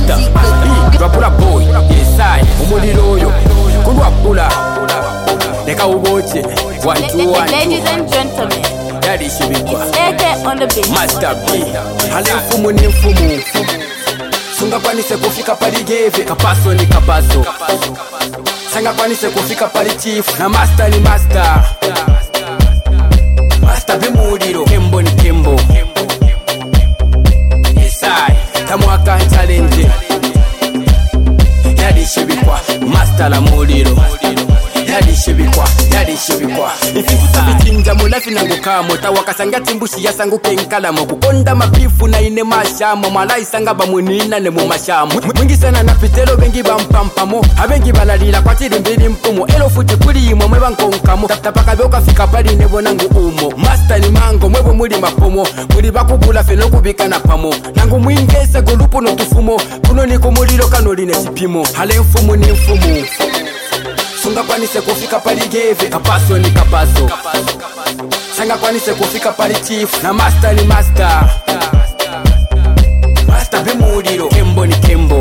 Master B, Rapula boy, yes I, umuliro yo, kulwapula. Neka uboche, 1 2 1. Ladies and gentlemen, Daddy Shibikwa, it's AK on the beat. Master B, hale mfumu ni mfumu. Sunga kwanise kufika pali geve, kapaso ni kapaso. Sanga kwanise kufika pali chief, na master ni master. Master B muliro, kembo ni kembo. Yes I, tamwaka challenge. Daddy Shibikwa, master la muliro. Daddy Shibikwa. Ifikusa vichinja mulafi nangu kamo tawakasanga timbushi ya sangu kenkalamo kukonda mapifu na ine mashamo malai sanga bamunina ne mu mashamo mwingi sana na pitelo bengi bampampamo abengi balalila kwa tiri mbili mpumo elo futi kuli imo mweba nkonkamo tapaka byoka fika pali nebo nangu umo master ni mango mwebo muli mapomo muli bakubula feno kubika na pamo nangu mwingese gulupu no tufumo kuno ni kumulilo kanoli ne sipimo hale mfumu ni mfumu. Sunga kwanise kufika pali geve, kapaso ni kapaso. Sanga kwanise kufika pali chief, na master ni master. Master B muliro, kembo ni kembo.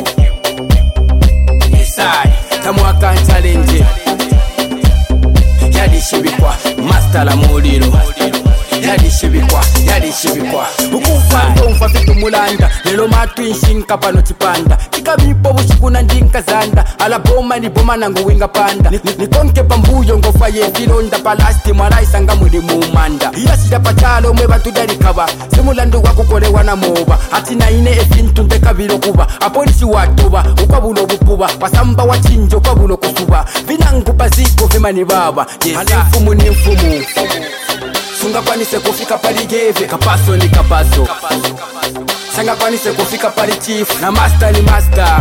Yes I, tamwaka challenge. Daddy Shibikwa, master la muliro. Daddy Shibikwa. Ukufa ndomfa fitu mulanda, lelo matu inshinka pano chipanda. Chikabipo bushikuna ndinka zanda, ala boma ni boma nangu winga panda. Nikonke pambuyo ngofa ye filonda palasti marai sanga mwili mumanda. Iya sida pachalo mweba tudarikaba, simulandu wakukolewa na moba. Atina ine efintu ndeka bilo kuba, apolisi watoba, ukabulo bukuba. Wasamba wachinjo ukabulo kusuba, vinangu paziko vima ni baba. Hale mfumu ni mfumu. Sunga kwanise kufika pali geve, kapaso ni kapaso. Sanga kwanise kufika pali chief, na master ni master.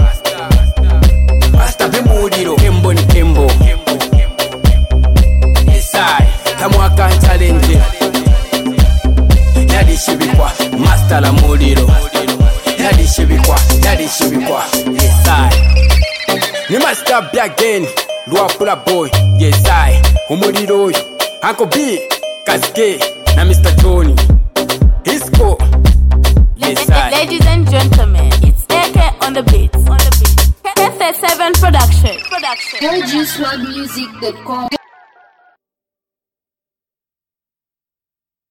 Master B muliro, kembo ni kembo. Yes I, tamwaka challenge. Daddy Shibikwa, master la muliro. Daddy Shibikwa. Yes I, ni master B again. Luapula boy, yes I, umuliro yo. Uncle B, Kaske, na Mr. Tony. Hisco. Yes, Ladies and gentlemen, it's AK on the beat. KF7 production. GoJuiceWorldMusic.com